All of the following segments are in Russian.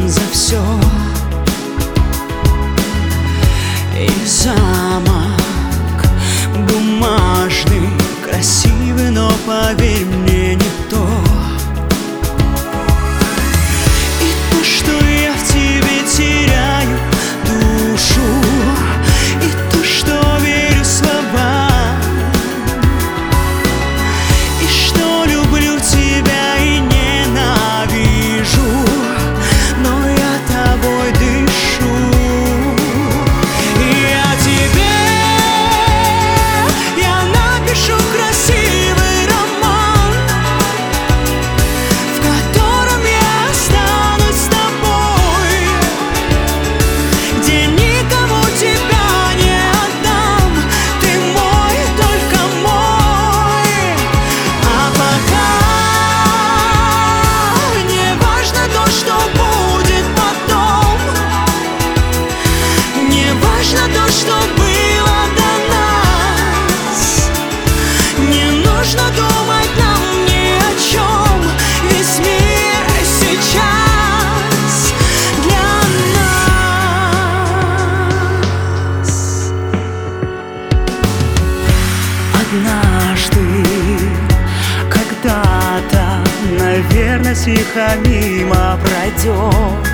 за все. И замок бумажный, красивый, но поверь мне, не то. И то, что я в тебе теряю душу, и то, что верю словам, и что люблю тебя и ненавижу, но я тобой дышу. И о тебе я напишу красивый роман, в котором я останусь с тобой, где никому тебя не отдам. Ты мой, только мой. А пока не важно то, что будет потом, не важно то, что было до нас. Не нужно думать нам ни о чем, весь мир сейчас для нас. Однажды, когда-то, наверное, тихо мимо пройдешь.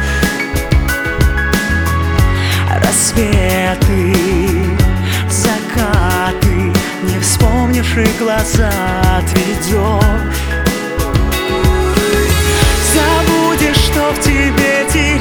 Рассветы, закаты, не вспомнишь и глаза отведешь. Забудешь, что в тебе тихо